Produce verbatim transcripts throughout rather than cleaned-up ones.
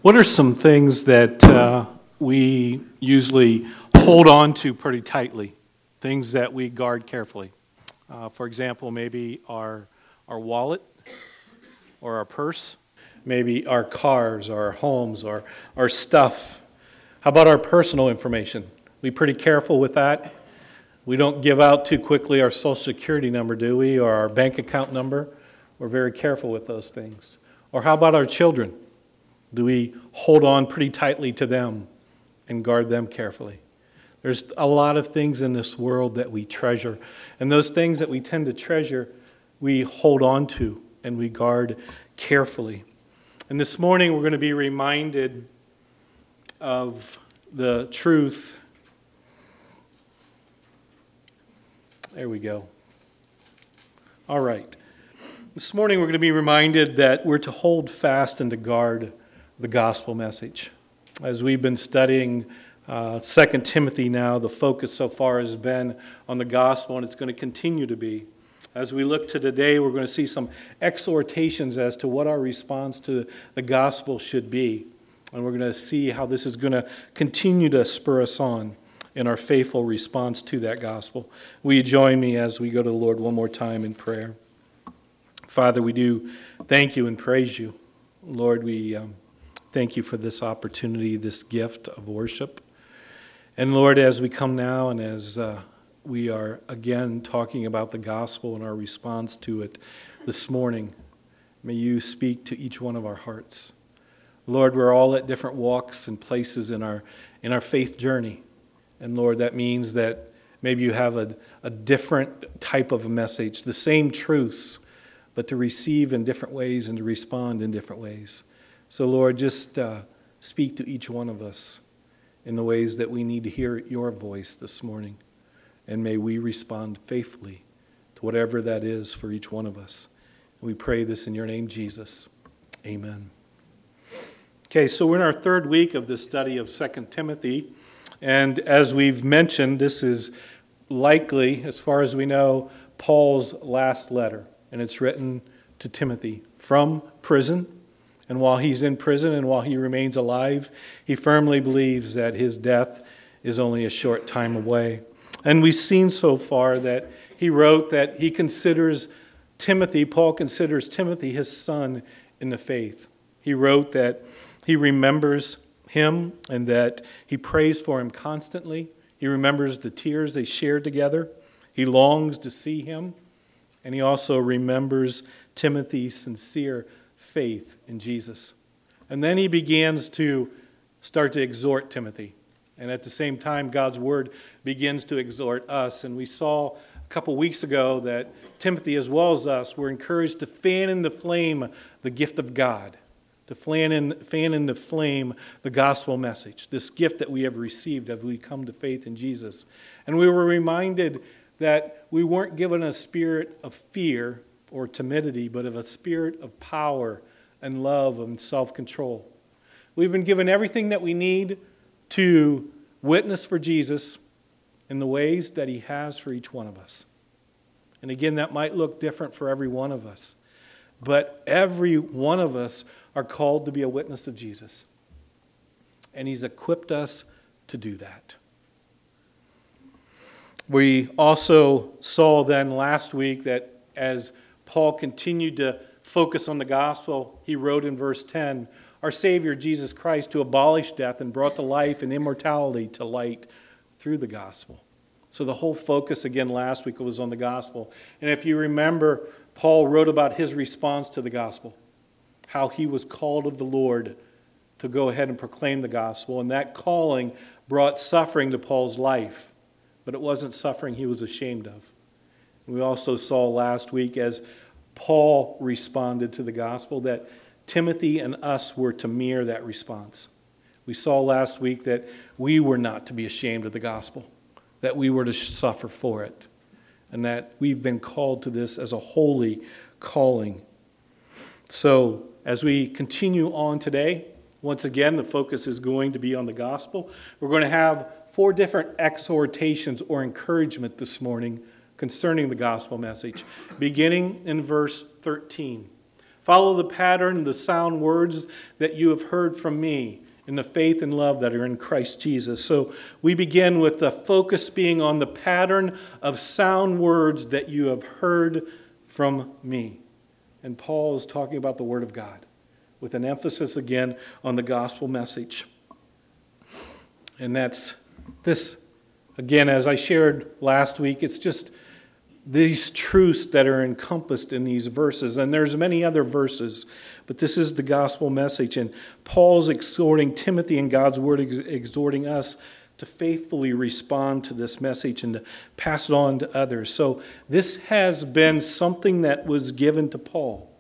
What are some things that uh, we usually hold on to pretty tightly, things that we guard carefully? Uh, for example, maybe our, our wallet or our purse, maybe our cars, our homes, or our stuff. How about our personal information? We pretty careful with that? We don't give out too quickly our social security number, do we, or our bank account number? We're very careful with those things. Or how about our children? Do we hold on pretty tightly to them and guard them carefully? There's a lot of things in this world that we treasure. And those things that we tend to treasure, we hold on to and we guard carefully. And this morning we're going to be reminded of the truth. There we go. All right. This morning we're going to be reminded that we're to hold fast and to guard the gospel message. As we've been studying uh, Second Timothy now, the focus so far has been on the gospel, and it's going to continue to be. As we look to today, we're going to see some exhortations as to what our response to the gospel should be. And we're going to see how this is going to continue to spur us on in our faithful response to that gospel. Will you join me as we go to the Lord one more time in prayer? Father, we do thank you and praise you. Lord, we um, thank you for this opportunity, this gift of worship. And Lord, as we come now and as uh, we are again talking about the gospel and our response to it this morning, may you speak to each one of our hearts. Lord, we're all at different walks and places in our in our faith journey. And Lord, that means that maybe you have a, a different type of a message, the same truths, but to receive in different ways and to respond in different ways. So Lord, just uh, speak to each one of us in the ways that we need to hear your voice this morning. And may we respond faithfully to whatever that is for each one of us. And we pray this in your name, Jesus. Amen. Okay, so we're in our third week of the study of Second Timothy. And as we've mentioned, this is likely, as far as we know, Paul's last letter. And it's written to Timothy from prison. And while he's in prison and while he remains alive, he firmly believes that his death is only a short time away. And we've seen so far that he wrote that he considers Timothy, Paul considers Timothy his son in the faith. He wrote that he remembers him and that he prays for him constantly. He remembers the tears they shared together. He longs to see him. And he also remembers Timothy's sincere faith in Jesus. And then he begins to start to exhort Timothy. And at the same time, God's word begins to exhort us. And we saw a couple weeks ago that Timothy, as well as us, were encouraged to fan in the flame the gift of God, to fan in, fan in the flame the gospel message, this gift that we have received as we come to faith in Jesus. And we were reminded that we weren't given a spirit of fear or timidity, but of a spirit of power and love and self-control. We've been given everything that we need to witness for Jesus in the ways that he has for each one of us. And again, that might look different for every one of us, but every one of us are called to be a witness of Jesus. And he's equipped us to do that. We also saw then last week that as Paul continued to focus on the gospel, he wrote in verse ten, our Savior Jesus Christ to abolish death and brought the life and immortality to light through the gospel. So the whole focus again last week was on the gospel. And if you remember, Paul wrote about his response to the gospel, how he was called of the Lord to go ahead and proclaim the gospel. And that calling brought suffering to Paul's life, but it wasn't suffering he was ashamed of. We also saw last week as Paul responded to the gospel that Timothy and us were to mirror that response. We saw last week that we were not to be ashamed of the gospel, that we were to suffer for it, and that we've been called to this as a holy calling. So as we continue on today, once again, the focus is going to be on the gospel. We're going to have four different exhortations or encouragement this morning concerning the gospel message, beginning in verse thirteen. Follow the pattern, the sound words that you have heard from me in the faith and love that are in Christ Jesus. So we begin with the focus being on the pattern of sound words that you have heard from me. And Paul is talking about the Word of God with an emphasis again on the gospel message. And that's this, again, as I shared last week, it's just these truths that are encompassed in these verses. And there's many other verses, but this is the gospel message. And Paul's exhorting Timothy and God's word ex- exhorting us to faithfully respond to this message and to pass it on to others. So this has been something that was given to Paul.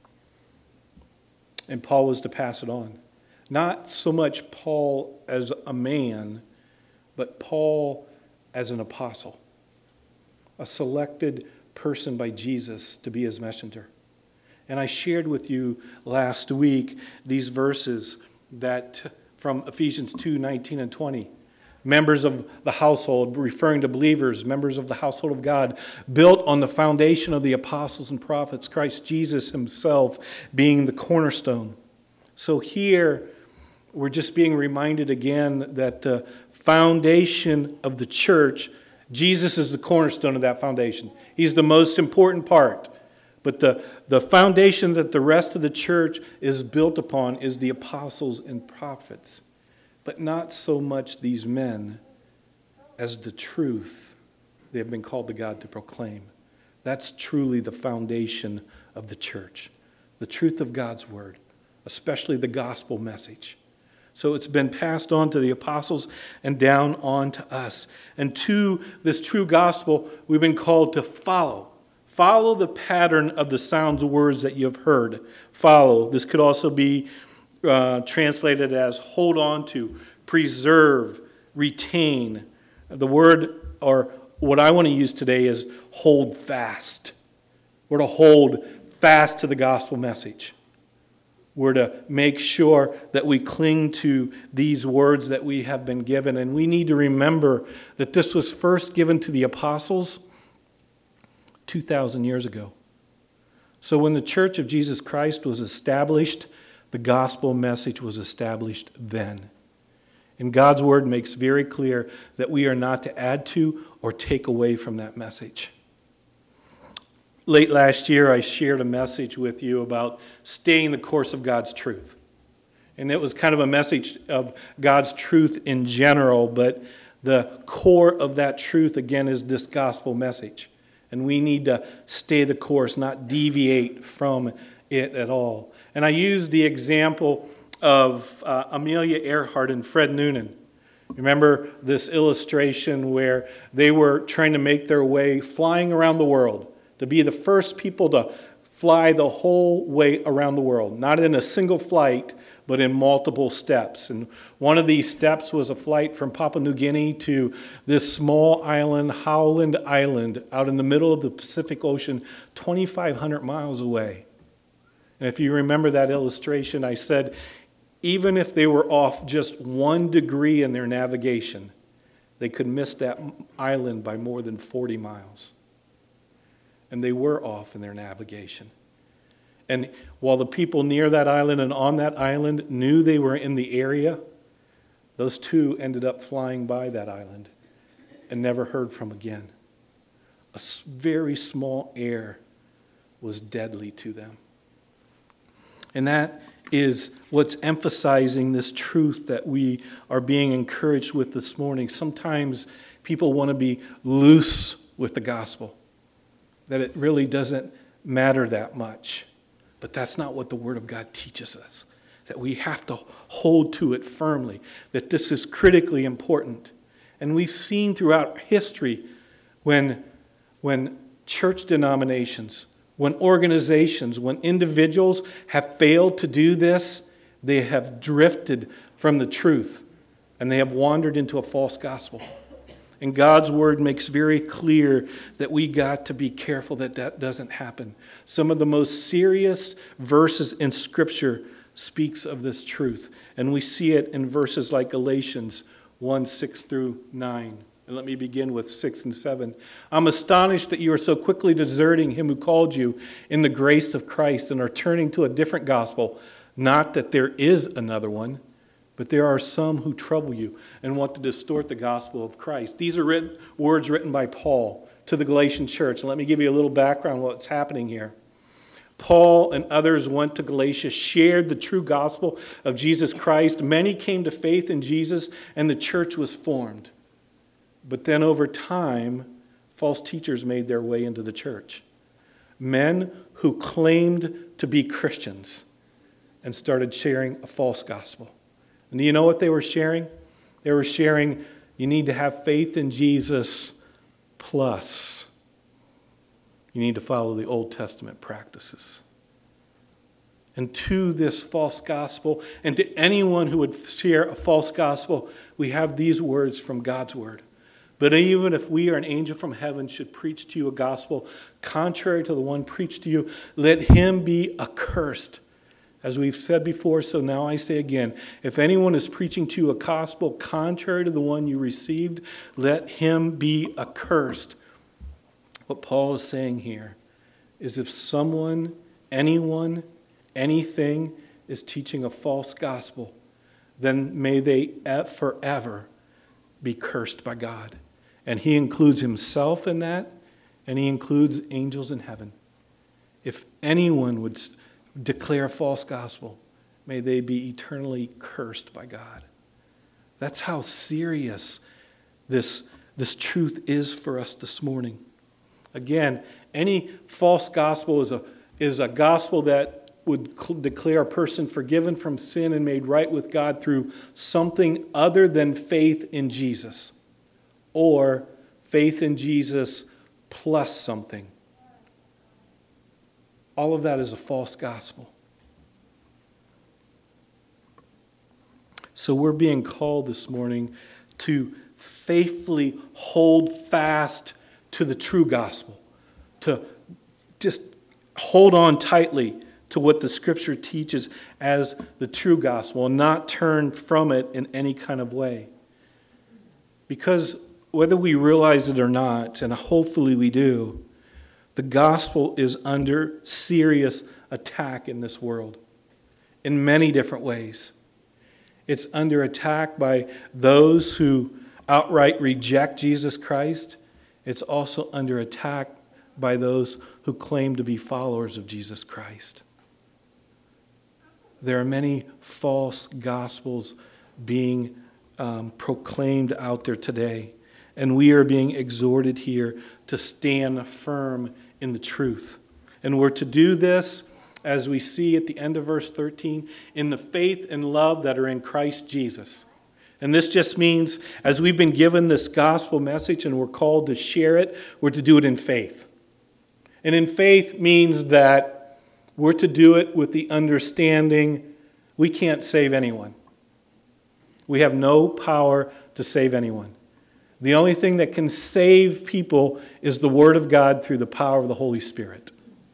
And Paul was to pass it on. Not so much Paul as a man, but Paul as an apostle. A selected person by Jesus to be his messenger. And I shared with you last week these verses that from Ephesians two, nineteen and twenty. Members of the household, referring to believers, members of the household of God, built on the foundation of the apostles and prophets, Christ Jesus himself being the cornerstone. So here, we're just being reminded again that the foundation of the church, Jesus is the cornerstone of that foundation. He's the most important part. But the, the foundation that the rest of the church is built upon is the apostles and prophets. But not so much these men as the truth they have been called to God to proclaim. That's truly the foundation of the church. The truth of God's word, especially the gospel message. So it's been passed on to the apostles and down on to us. And to this true gospel, we've been called to follow. Follow the pattern of the sounds of words that you have heard. Follow. This could also be uh, translated as hold on to, preserve, retain. The word, or what I want to use today, is hold fast. We're to hold fast to the gospel message. We're to make sure that we cling to these words that we have been given. And we need to remember that this was first given to the apostles two thousand years ago. So when the Church of Jesus Christ was established, the gospel message was established then. And God's word makes very clear that we are not to add to or take away from that message. Late last year, I shared a message with you about staying the course of God's truth. And it was kind of a message of God's truth in general, but the core of that truth, again, is this gospel message. And we need to stay the course, not deviate from it at all. And I used the example of uh, Amelia Earhart and Fred Noonan. Remember this illustration where they were trying to make their way flying around the world, to be the first people to fly the whole way around the world, not in a single flight, but in multiple steps. And one of these steps was a flight from Papua New Guinea to this small island, Howland Island, out in the middle of the Pacific Ocean, twenty-five hundred miles away. And if you remember that illustration, I said, even if they were off just one degree in their navigation, they could miss that island by more than forty miles. And they were off in their navigation. And while the people near that island and on that island knew they were in the area, those two ended up flying by that island and never heard from again. A very small air was deadly to them. And that is what's emphasizing this truth that we are being encouraged with this morning. Sometimes people want to be loose with the gospel, that it really doesn't matter that much. But that's not what the Word of God teaches us, that we have to hold to it firmly, that this is critically important. And we've seen throughout history when, when church denominations, when organizations, when individuals have failed to do this, they have drifted from the truth and they have wandered into a false gospel. And God's word makes very clear that we got to be careful that that doesn't happen. Some of the most serious verses in Scripture speaks of this truth. And we see it in verses like Galatians one, six through nine. And let me begin with six and seven. I'm astonished that you are so quickly deserting him who called you in the grace of Christ and are turning to a different gospel. Not that there is another one, but there are some who trouble you and want to distort the gospel of Christ. These are written, words written by Paul to the Galatian church. And let me give you a little background on what's happening here. Paul and others went to Galatia, shared the true gospel of Jesus Christ. Many came to faith in Jesus, and the church was formed. But then over time, false teachers made their way into the church. Men who claimed to be Christians and started sharing a false gospel. And do you know what they were sharing? They were sharing, you need to have faith in Jesus, plus you need to follow the Old Testament practices. And to this false gospel, and to anyone who would share a false gospel, we have these words from God's word. But even if we or an angel from heaven should preach to you a gospel contrary to the one preached to you, let him be accursed. As we've said before, so now I say again, if anyone is preaching to you a gospel contrary to the one you received, let him be accursed. What Paul is saying here is if someone, anyone, anything is teaching a false gospel, then may they forever be cursed by God. And he includes himself in that, and he includes angels in heaven. If anyone would declare a false gospel, may they be eternally cursed by God. That's how serious this, this truth is for us this morning. Again, any false gospel is a, is a gospel that would cl- declare a person forgiven from sin and made right with God through something other than faith in Jesus, or faith in Jesus plus something. All of that is a false gospel. So we're being called this morning to faithfully hold fast to the true gospel, to just hold on tightly to what the Scripture teaches as the true gospel and not turn from it in any kind of way. Because whether we realize it or not, and hopefully we do, the gospel is under serious attack in this world in many different ways. It's under attack by those who outright reject Jesus Christ. It's also under attack by those who claim to be followers of Jesus Christ. There are many false gospels being um, proclaimed out there today, and we are being exhorted here to stand firm in the truth. And we're to do this, as we see at the end of verse thirteen, in the faith and love that are in Christ Jesus. And this just means, as we've been given this gospel message and we're called to share it, we're to do it in faith. And in faith means that we're to do it with the understanding we can't save anyone. We have no power to save anyone. The only thing that can save people is the Word of God through the power of the Holy Spirit.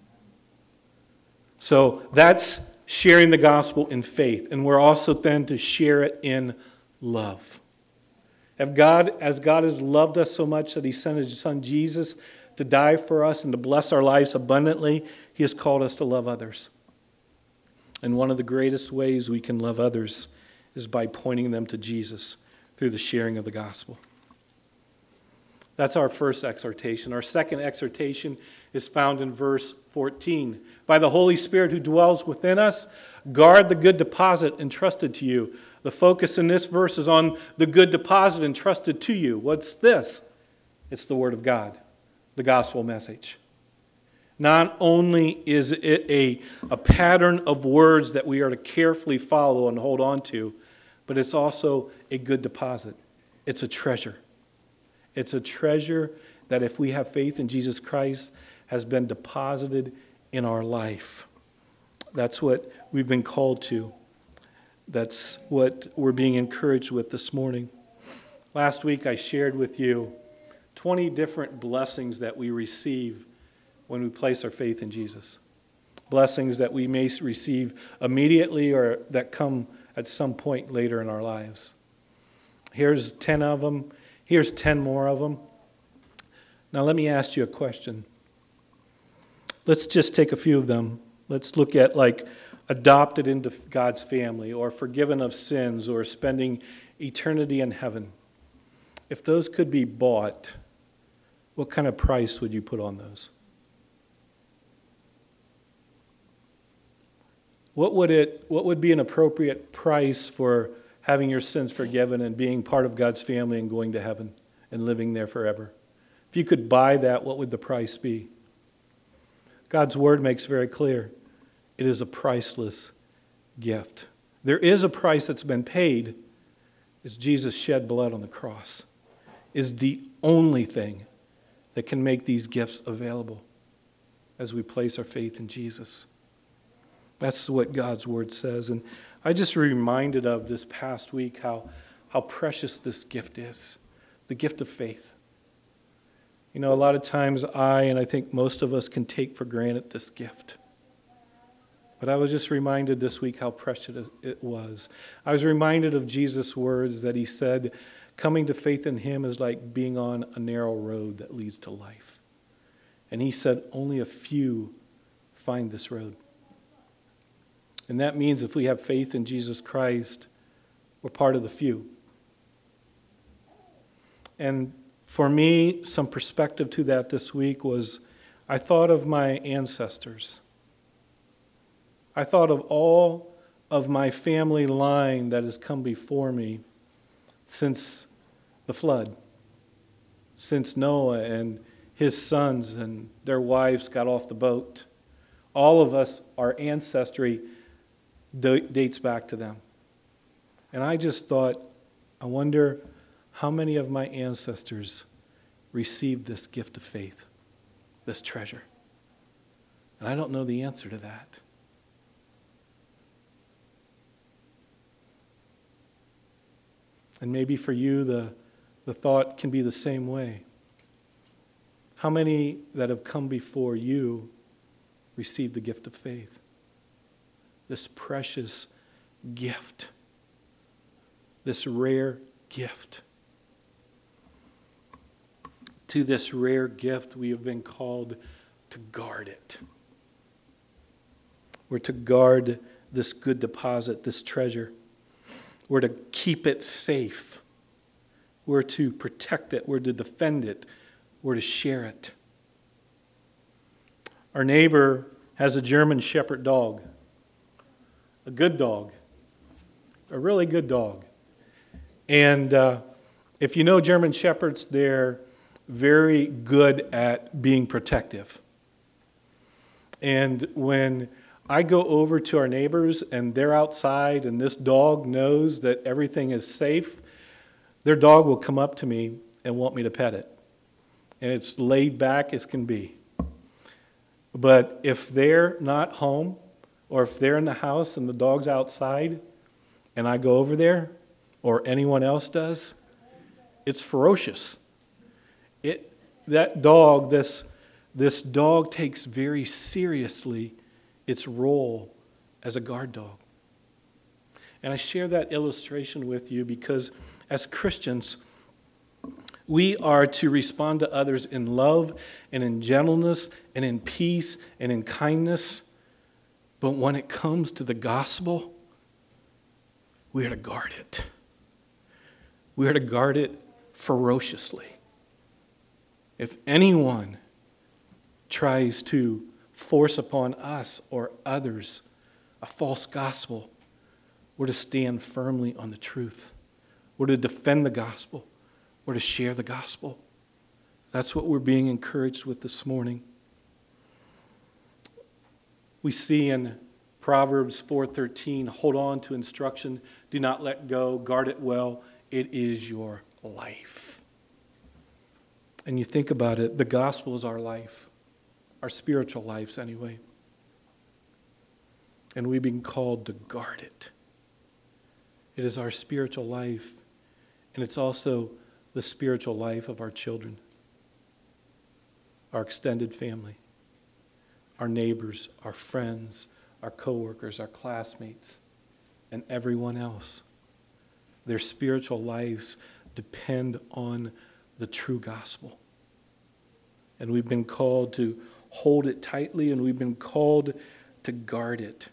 So that's sharing the gospel in faith. And we're also then to share it in love. If God, as God has loved us so much that He sent His Son Jesus to die for us and to bless our lives abundantly, He has called us to love others. And one of the greatest ways we can love others is by pointing them to Jesus through the sharing of the gospel. That's our first exhortation. Our second exhortation is found in verse fourteen. By the Holy Spirit who dwells within us, guard the good deposit entrusted to you. The focus in this verse is on the good deposit entrusted to you. What's this? It's the Word of God, the gospel message. Not only is it a, a pattern of words that we are to carefully follow and hold on to, but it's also a good deposit. It's a treasure. It's a treasure that if we have faith in Jesus Christ has been deposited in our life. That's what we've been called to. That's what we're being encouraged with this morning. Last week I shared with you twenty different blessings that we receive when we place our faith in Jesus. Blessings that we may receive immediately or that come at some point later in our lives. Here's ten of them. Here's ten more of them. Now let me ask you a question. Let's just take a few of them. Let's look at like adopted into God's family, or forgiven of sins, or spending eternity in heaven. If those could be bought, what kind of price would you put on those? What would it, what would be an appropriate price for having your sins forgiven and being part of God's family and going to heaven and living there forever? If you could buy that, what would the price be? God's word makes very clear. It is a priceless gift. There is a price that's been paid. It's Jesus shed blood on the cross. Is the only thing that can make these gifts available as we place our faith in Jesus. That's what God's word says. And I just reminded of this past week how, how precious this gift is, the gift of faith. You know, a lot of times I, and I think most of us, can take for granted this gift. But I was just reminded this week how precious it was. I was reminded of Jesus' words that he said, coming to faith in him is like being on a narrow road that leads to life. And he said only a few find this road. And that means if we have faith in Jesus Christ, we're part of the few. And for me, some perspective to that this week was, I thought of my ancestors. I thought of all of my family line that has come before me since the flood, since Noah and his sons and their wives got off the boat. All of us, our ancestry dates back to them. And I just thought, I wonder how many of my ancestors received this gift of faith, this treasure. And I don't know the answer to that. And maybe for you, the, the thought can be the same way. How many that have come before you received the gift of faith? This precious gift. This rare gift. To this rare gift, we have been called to guard it. We're to guard this good deposit, this treasure. We're to keep it safe. We're to protect it. We're to defend it. We're to share it. Our neighbor has a German Shepherd dog. A good dog. A really good dog. And uh, if you know German Shepherds, they're very good at being protective. And when I go over to our neighbors and they're outside and this dog knows that everything is safe, their dog will come up to me and want me to pet it. And it's laid back as can be. But if they're not home, or if they're in the house and the dog's outside, and I go over there, or anyone else does, it's ferocious. It that dog, this, this dog takes very seriously its role as a guard dog. And I share that illustration with you because as Christians, we are to respond to others in love and in gentleness and in peace and in kindness. But when it comes to the gospel, we are to guard it. We are to guard it ferociously. If anyone tries to force upon us or others a false gospel, we're to stand firmly on the truth. We're to defend the gospel. We're to share the gospel. That's what we're being encouraged with this morning. We see in Proverbs four thirteen, hold on to instruction, do not let go, guard it well, it is your life. And you think about it, the gospel is our life, our spiritual lives anyway. And we've been called to guard it. It is our spiritual life, and it's also the spiritual life of our children, our extended family, our neighbors, our friends, our coworkers, our classmates, and everyone else. Their spiritual lives, depend on the true gospel. And we've been called to hold it tightly, and we've been called to guard it.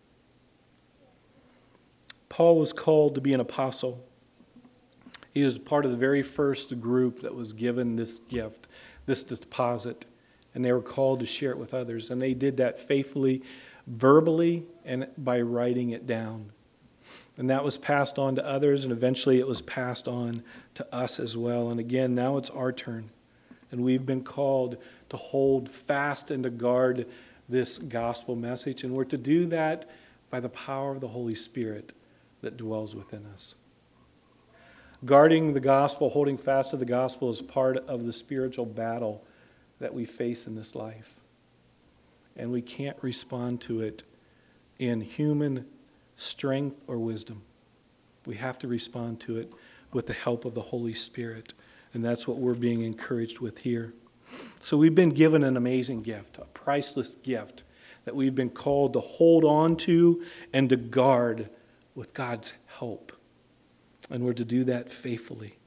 Paul was called to be an apostle. He was part of the very first group that was given this gift, this deposit, and they were called to share it with others. And they did that faithfully, verbally, and by writing it down. And that was passed on to others, and eventually it was passed on to us as well. And again, now it's our turn. And we've been called to hold fast and to guard this gospel message. And we're to do that by the power of the Holy Spirit that dwells within us. Guarding the gospel, holding fast to the gospel is part of the spiritual battle that we face in this life. And we can't respond to it in human strength or wisdom. We have to respond to it with the help of the Holy Spirit. And that's what we're being encouraged with here. So we've been given an amazing gift, a priceless gift that we've been called to hold on to and to guard with God's help. And we're to do that faithfully.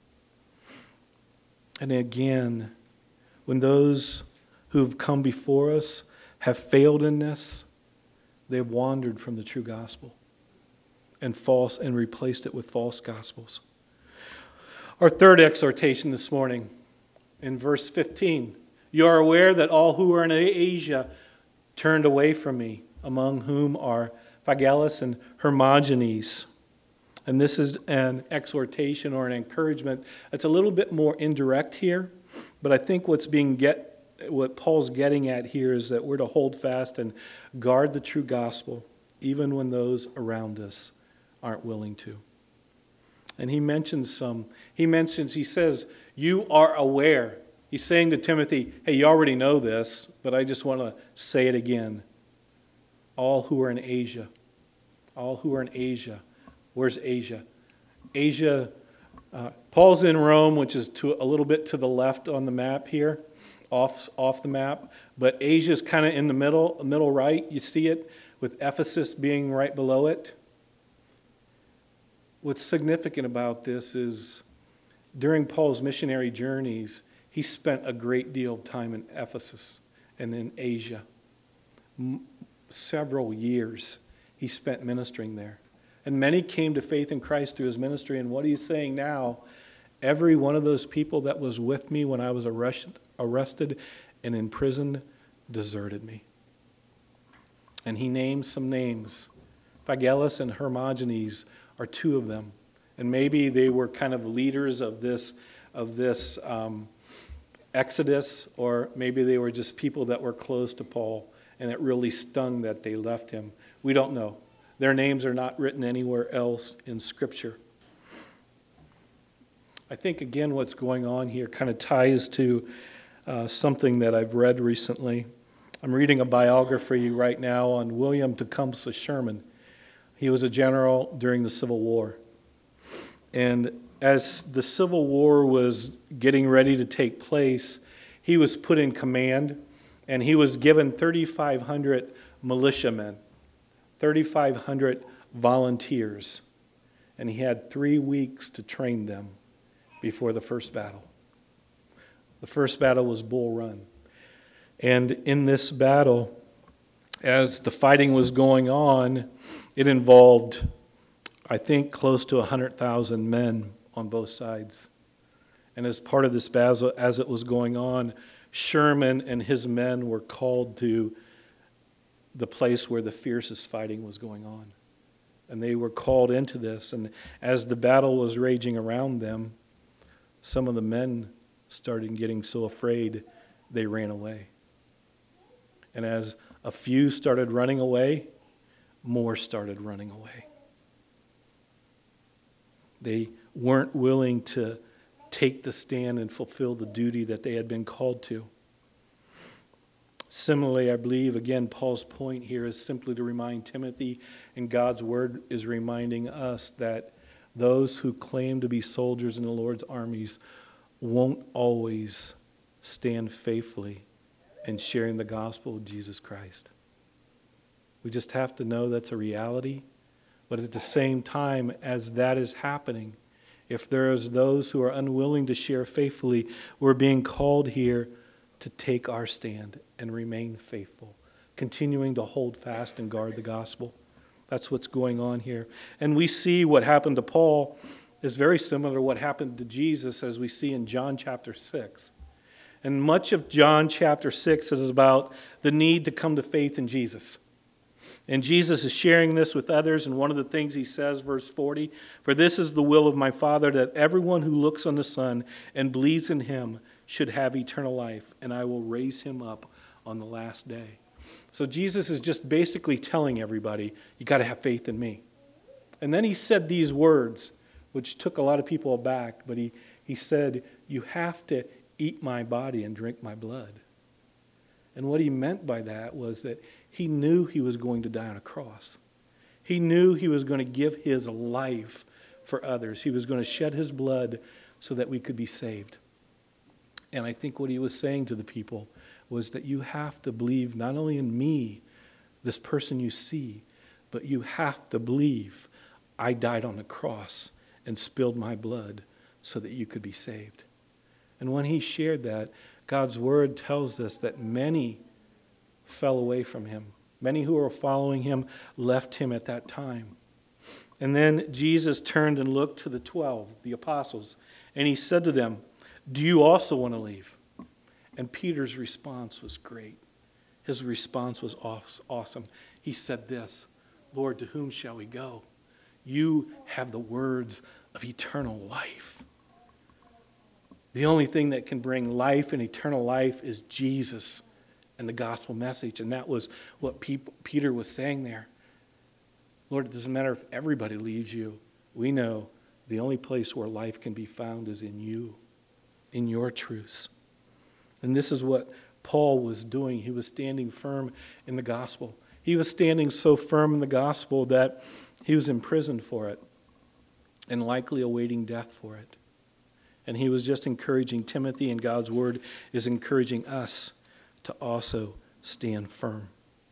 And again, when those who've come before us have failed in this, they've wandered from the true gospel and false and replaced it with false gospels. Our third exhortation this morning, in verse fifteen, you are aware that all who are in Asia turned away from me, among whom are Phygelus and Hermogenes. And this is an exhortation or an encouragement that's a little bit more indirect here, but I think what's being get what Paul's getting at here is that we're to hold fast and guard the true gospel, even when those around us aren't willing to. And he mentions some, he mentions, he says, you are aware. He's saying to Timothy, hey, you already know this, but I just want to say it again. All who are in Asia, all who are in Asia. Where's Asia? Asia, uh, Paul's in Rome, which is to a little bit to the left on the map here, off, off the map. But Asia's kind of in the middle, middle right. You see it with Ephesus being right below it. What's significant about this is during Paul's missionary journeys, he spent a great deal of time in Ephesus and in Asia. M- several years he spent ministering there. And many came to faith in Christ through his ministry. And what he's saying now, every one of those people that was with me when I was arrested, arrested and imprisoned deserted me. And he names some names. Phygelus and Hermogenes are two of them. And maybe they were kind of leaders of this, of this um, exodus, or maybe they were just people that were close to Paul, and it really stung that they left him. We don't know. Their names are not written anywhere else in Scripture. I think, again, what's going on here kind of ties to uh, something that I've read recently. I'm reading a biography right now on William Tecumseh Sherman. He was a general during the Civil War. And as the Civil War was getting ready to take place, he was put in command, and he was given thirty-five hundred militiamen, thirty-five hundred volunteers, and he had three weeks to train them before the first battle. The first battle was Bull Run. And in this battle, as the fighting was going on, it involved, I think, close to one hundred thousand men on both sides. And as part of this battle, as it was going on, Sherman and his men were called to the place where the fiercest fighting was going on. And they were called into this. And as the battle was raging around them, some of the men started getting so afraid they ran away. And as a few started running away, more started running away. They weren't willing to take the stand and fulfill the duty that they had been called to. Similarly, I believe, again, Paul's point here is simply to remind Timothy, and God's word is reminding us that those who claim to be soldiers in the Lord's armies won't always stand faithfully in sharing the gospel of Jesus Christ. We just have to know that's a reality. But at the same time, as that is happening, If there is those who are unwilling to share faithfully, we're being called here to take our stand and remain faithful, continuing to hold fast and guard the gospel. That's what's going on here. And we see what happened to Paul is very similar to what happened to Jesus, as we see in John chapter six. And much of John chapter six is about the need to come to faith in Jesus. And Jesus is sharing this with others, and one of the things he says, verse forty, "For this is the will of my Father, that everyone who looks on the Son and believes in him should have eternal life, and I will raise him up on the last day." So Jesus is just basically telling everybody, you got to have faith in me. And then he said these words, which took a lot of people aback, but he, he said, you have to eat my body and drink my blood. And what he meant by that was that he knew he was going to die on a cross. He knew he was going to give his life for others. He was going to shed his blood so that we could be saved. And I think what he was saying to the people was that you have to believe not only in me, this person you see, but you have to believe I died on the cross and spilled my blood so that you could be saved. And when he shared that, God's word tells us that many fell away from him. Many who were following him left him at that time. And then Jesus turned and looked to the twelve, the apostles, and he said to them, "Do you also want to leave?" And Peter's response was great. His response was awesome. He said this, "Lord, to whom shall we go? You have the words of eternal life." The only thing that can bring life and eternal life is Jesus and the gospel message. And that was what Peter was saying there. Lord, it doesn't matter if everybody leaves you. We know the only place where life can be found is in you, in your truths. And this is what Paul was doing. He was standing firm in the gospel. He was standing so firm in the gospel that he was imprisoned for it and likely awaiting death for it. And he was just encouraging Timothy, and God's word is encouraging us to also stand firm.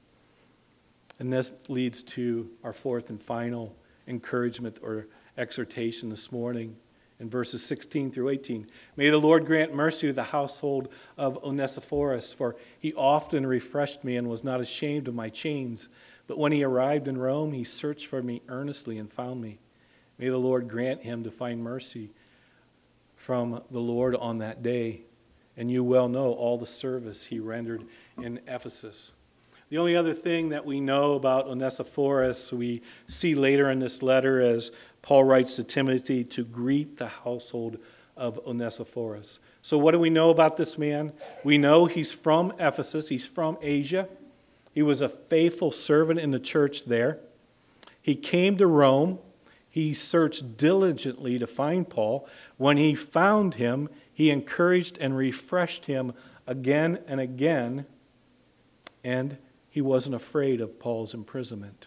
And this leads to our fourth and final encouragement or exhortation this morning in verses sixteen through eighteen. "May the Lord grant mercy to the household of Onesiphorus, for he often refreshed me and was not ashamed of my chains. But when he arrived in Rome, he searched for me earnestly and found me. May the Lord grant him to find mercy from the Lord on that day. And you well know all the service he rendered in Ephesus." The only other thing that we know about Onesiphorus, we see later in this letter as Paul writes to Timothy to greet the household of Onesiphorus. So what do we know about this man? We know he's from Ephesus. He's from Asia. He was a faithful servant in the church there. He came to Rome. He searched diligently to find Paul. When he found him, he encouraged and refreshed him again and again, and he wasn't afraid of Paul's imprisonment.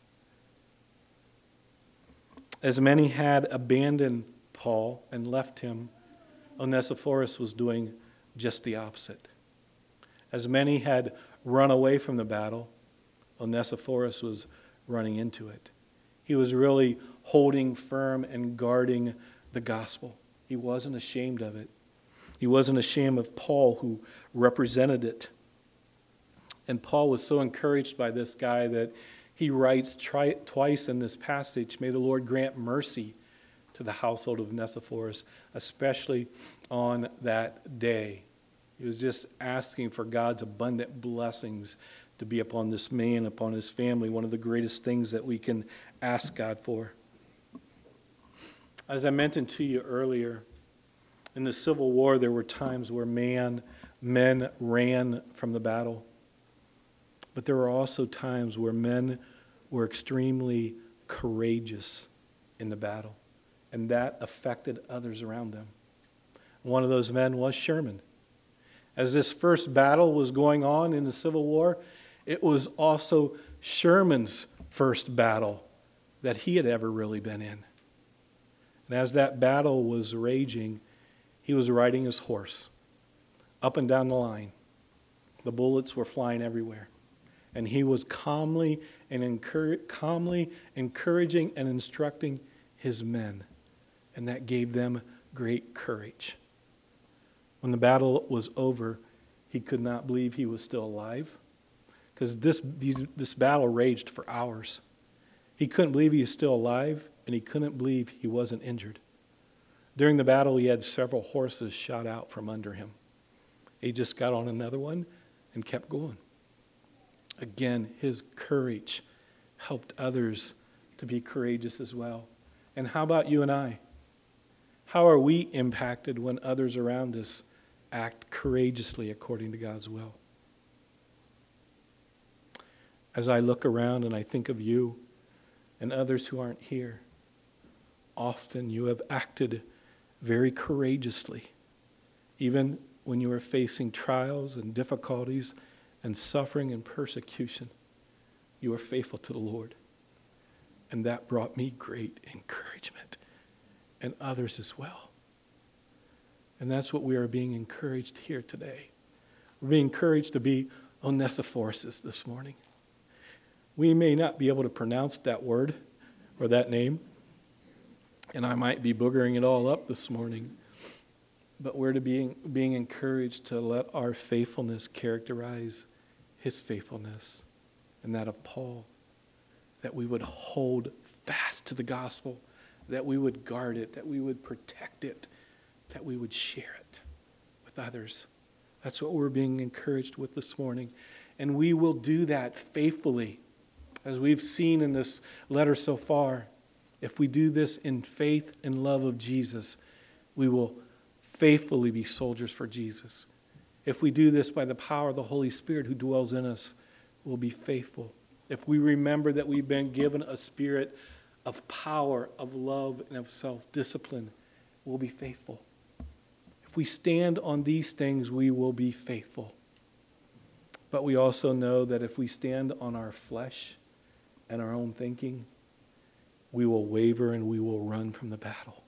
As many had abandoned Paul and left him, Onesiphorus was doing just the opposite. As many had run away from the battle, Onesiphorus was running into it. He was really holding firm and guarding the gospel. He wasn't ashamed of it. He wasn't ashamed of Paul, who represented it. And Paul was so encouraged by this guy that he writes tri- twice in this passage, "May the Lord grant mercy to the household of Onesiphorus, especially on that day." He was just asking for God's abundant blessings to be upon this man, upon his family, one of the greatest things that we can ask God for. As I mentioned to you earlier, in the Civil War, there were times where man, men ran from the battle. But there were also times where men were extremely courageous in the battle, and that affected others around them. One of those men was Sherman. As this first battle was going on in the Civil War, it was also Sherman's first battle that he had ever really been in. And as that battle was raging, he was riding his horse up and down the line. The bullets were flying everywhere. And he was calmly and encour- calmly encouraging and instructing his men and that gave them great courage. When the battle was over, he could not believe he was still alive, because this, these, this battle raged for hours. He couldn't believe he was still alive, and he couldn't believe he wasn't injured. During the battle, he had several horses shot out from under him. He just got on another one and kept going. Again, his courage helped others to be courageous as well. And how about you and I? How are we impacted when others around us act courageously according to God's will? As I look around and I think of you and others who aren't here, often you have acted very courageously, even when you were facing trials and difficulties and suffering and persecution. You were faithful to the Lord. And that brought me great encouragement, and others as well. And that's what we are being encouraged here today. We're being encouraged to be Onesiphorus this morning. We may not be able to pronounce that word or that name, and I might be boogering it all up this morning, but we're to be being encouraged to let our faithfulness characterize his faithfulness and that of Paul, that we would hold fast to the gospel, that we would guard it, that we would protect it, that we would share it with others. That's what we're being encouraged with this morning. And we will do that faithfully, as we've seen in this letter so far. If we do this in faith and love of Jesus, we will faithfully be soldiers for Jesus. If we do this by the power of the Holy Spirit who dwells in us, we'll be faithful. If we remember that we've been given a spirit of power, of love, and of self-discipline, we'll be faithful. If we stand on these things, we will be faithful. But we also know that if we stand on our flesh and our own thinking, we will waver and we will run from the battle.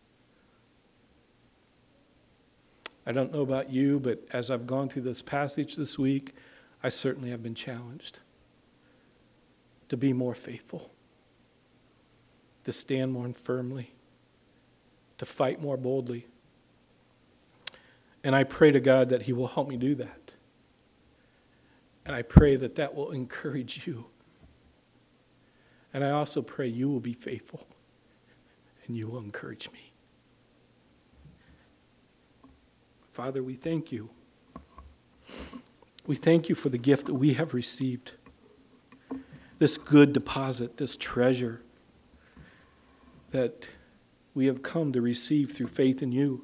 I don't know about you, but as I've gone through this passage this week, I certainly have been challenged to be more faithful, to stand more firmly, to fight more boldly. And I pray to God that he will help me do that. And I pray that that will encourage you. And I also pray you will be faithful and you will encourage me. Father, we thank you. We thank you for the gift that we have received. This good deposit, this treasure that we have come to receive through faith in you.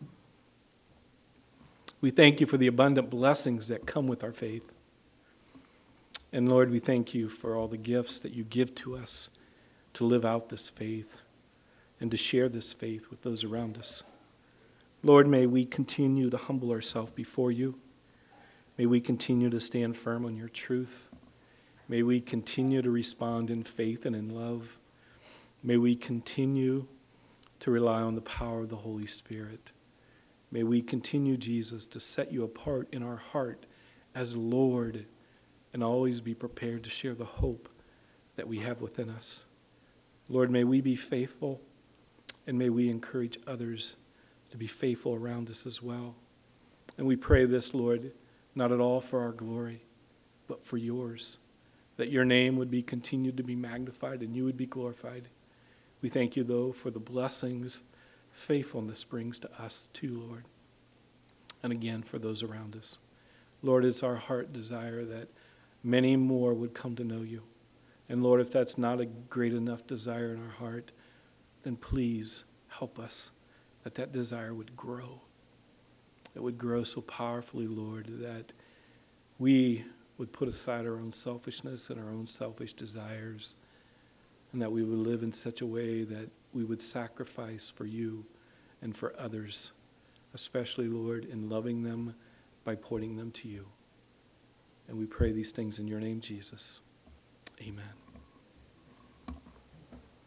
We thank you for the abundant blessings that come with our faith. And Lord, we thank you for all the gifts that you give to us to live out this faith and to share this faith with those around us. Lord, may we continue to humble ourselves before you. May we continue to stand firm on your truth. May we continue to respond in faith and in love. May we continue to rely on the power of the Holy Spirit. May we continue, Jesus, to set you apart in our heart as Lord and always be prepared to share the hope that we have within us. Lord, may we be faithful, and may we encourage others to be faithful around us as well. And we pray this, Lord, not at all for our glory, but for yours, that your name would be continued to be magnified and you would be glorified. We thank you, though, for the blessings faithfulness brings to us too, Lord, and again for those around us. Lord, it's our heart desire that many more would come to know you. And Lord, if that's not a great enough desire in our heart, then please help us that that desire would grow. It would grow so powerfully, Lord, that we would put aside our own selfishness and our own selfish desires, and that we would live in such a way that we would sacrifice for you and for others, especially, Lord, in loving them by pointing them to you. And we pray these things in your name, Jesus. Amen.